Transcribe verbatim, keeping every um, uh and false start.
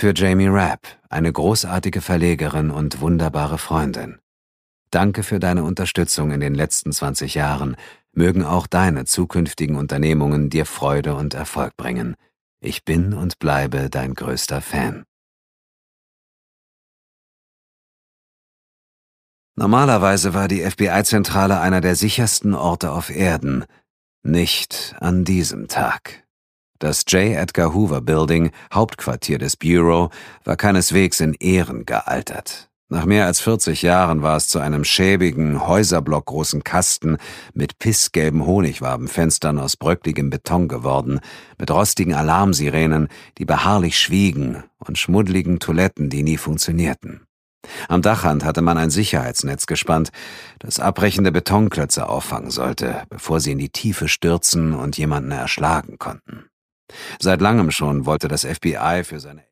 Für Jamie Rapp, eine großartige Verlegerin und wunderbare Freundin. Danke für deine Unterstützung in den letzten zwanzig Jahren. Mögen auch deine zukünftigen Unternehmungen dir Freude und Erfolg bringen. Ich bin und bleibe dein größter Fan. Normalerweise war die F B I-Zentrale einer der sichersten Orte auf Erden. Nicht an diesem Tag. Das J. Edgar Hoover Building, Hauptquartier des Bureau, war keineswegs in Ehren gealtert. Nach mehr als vierzig Jahren war es zu einem schäbigen, häuserblockgroßen Kasten mit pissgelben Honigwabenfenstern aus bröckligem Beton geworden, mit rostigen Alarmsirenen, die beharrlich schwiegen, und schmuddeligen Toiletten, die nie funktionierten. Am Dachrand hatte man ein Sicherheitsnetz gespannt, das abbrechende Betonklötze auffangen sollte, bevor sie in die Tiefe stürzen und jemanden erschlagen konnten. Seit langem schon wollte das F B I für seine